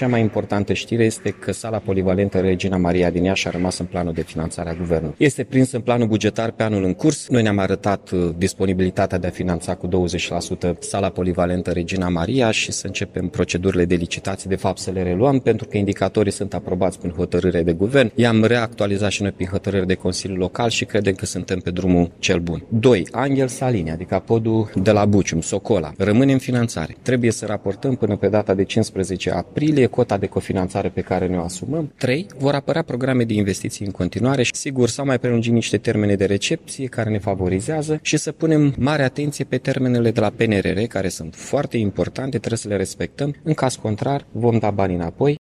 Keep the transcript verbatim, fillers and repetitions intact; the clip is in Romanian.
cea mai importantă știre este că sala polivalentă Regina Maria din Iași a rămas în planul de finanțare a guvernului. Este prins în planul bugetar pe anul în curs. Noi ne-am arătat disponibilitatea de a finanța cu douăzeci la sută sala polivalentă Regina Maria și să începem procedurile de licitație, de fapt să le reluăm, pentru că indicatorii sunt aprobați prin hotărâre de guvern. I-am reactualizat și noi prin hotărâre de Consiliul Local și credem că suntem pe drumul cel bun. doi. Angel Salini, adică podul de la Bucium, Socola. Rămâne în finanțare. Trebuie să raportăm până pe data de cincisprezece aprilie cota de cofinanțare pe care ne-o asumăm. trei. Vor apărea programe de investiții în continuare și sigur s-au mai prelungit niște termene de recepție care ne favorizează și să punem mare atenție pe termenele de la P N R R care sunt foarte importante, trebuie să le respectăm. În caz contrar, vom da bani înapoi.